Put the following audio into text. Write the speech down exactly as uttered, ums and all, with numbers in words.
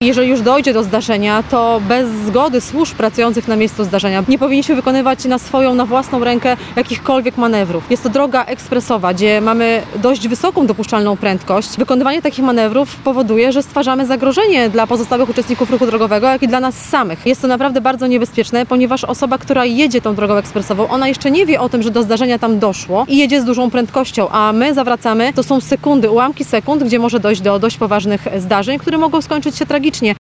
Jeżeli już dojdzie do zdarzenia, to bez zgody służb pracujących na miejscu zdarzenia nie powinniśmy wykonywać na swoją, na własną rękę jakichkolwiek manewrów. Jest to droga ekspresowa, gdzie mamy dość wysoką dopuszczalną prędkość. Wykonywanie takich manewrów powoduje, że stwarzamy zagrożenie dla pozostałych uczestników ruchu drogowego, jak i dla nas samych. Jest to naprawdę bardzo niebezpieczne, ponieważ osoba, która jedzie tą drogą ekspresową, ona jeszcze nie wie o tym, że do zdarzenia tam doszło i jedzie z dużą prędkością, a my zawracamy. To są sekundy, ułamki sekund, gdzie może dojść do dość poważnych zdarzeń, które mogą skończyć się tragicznie.